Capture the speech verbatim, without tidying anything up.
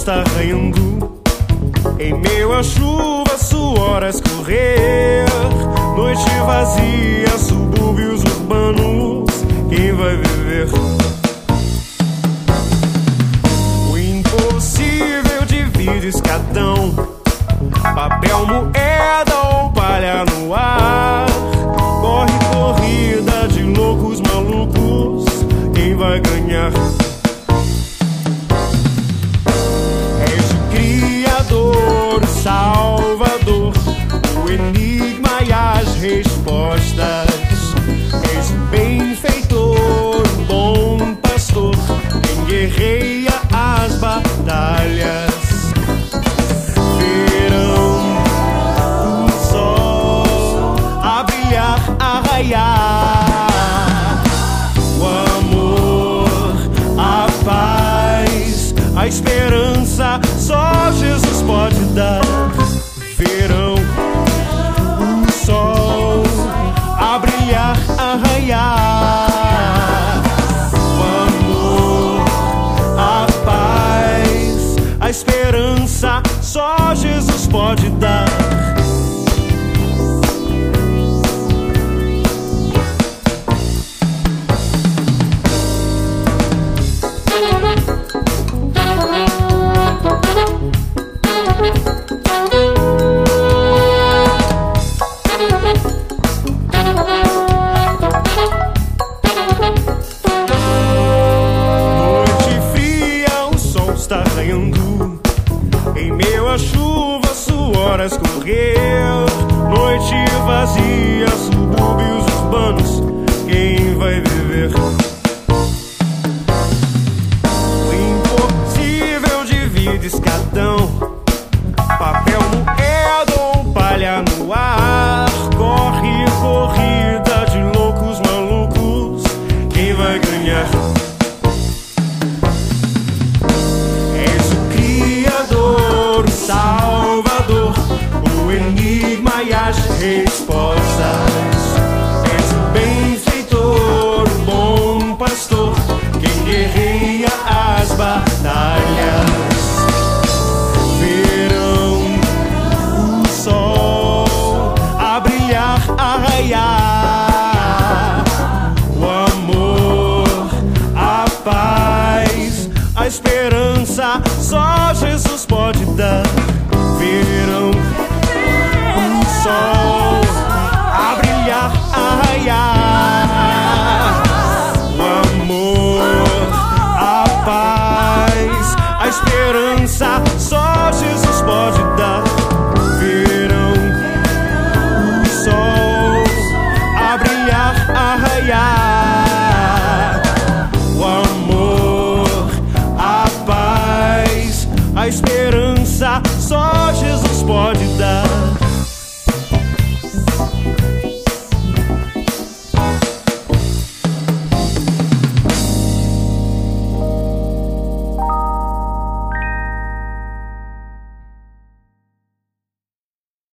está raiando, em meio à chuva, suor a escorrer. Noite vazia, subúrbios urbanos, quem vai viver? O impossível divide escadão, papel, moeda ou palha no ar. Corre corrida de loucos malucos, quem vai ganhar? És o Criador, o Salvador, o enigma e as respostas. És o benfeitor, o bom pastor, quem guerreia as batalhas. Verão, o sol a brilhar, a raiar. O amor, a paz, a esperança, só Jesus pode dar. Verão, o sol a brilhar, a raiar. O amor, a paz, a esperança, só Jesus pode dar. Está raiando, em meio à chuva, suor a escorrer. Noite vazia, subúrbios urbanos, quem vai viver? O impossível divide escadão, papel, moeda ou palha no ar. Corre corrida de loucos malucos, quem vai ganhar? Salvador, o enigma e as respostas. És o benfeitor, o bom pastor, quem guerreia as batalhas. Verão, o sol a brilhar, a raiar. O amor, a paz, a esperança, só Jesus pode dar. Verão, o sol a brilhar, a raiar. O amor, a paz, a esperança, só Jesus pode dar. Verão, o sol a brilhar, a raiar.